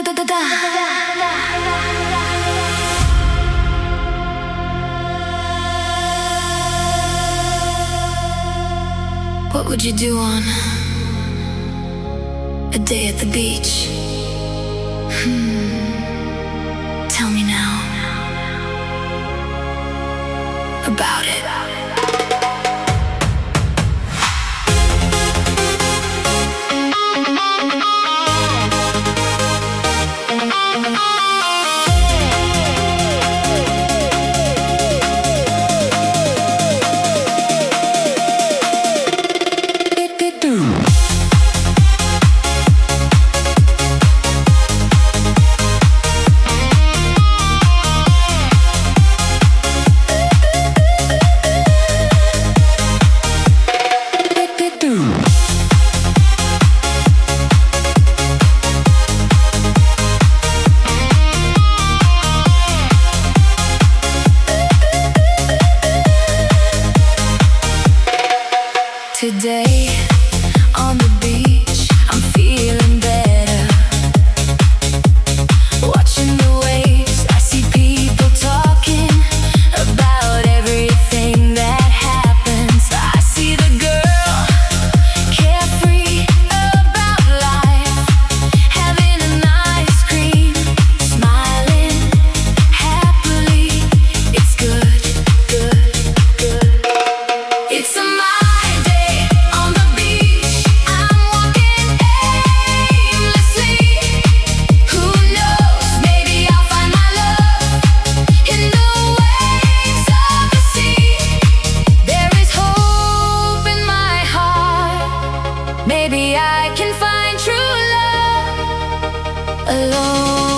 What would you do on a day at the beach? Tell me now about it. Today on the beach, I'm feeling better. Watching the waves, I see people talking about everything that happens. I see the girl carefree about life, having an ice cream, smiling happily. It's good, good, good. It's a maybe I can find true love alone.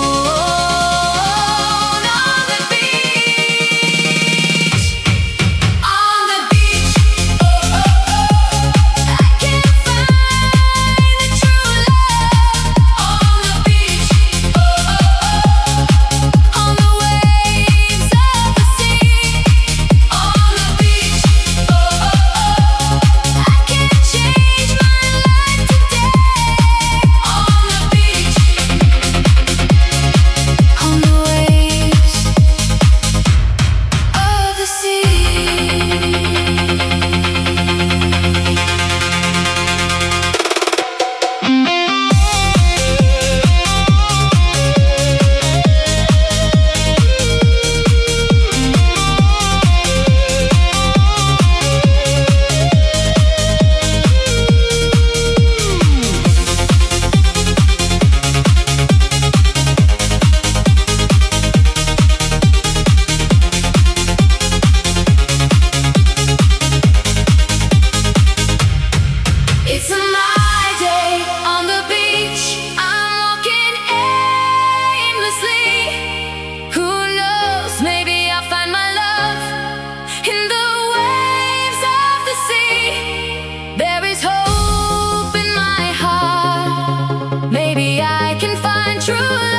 Maybe I can find true love.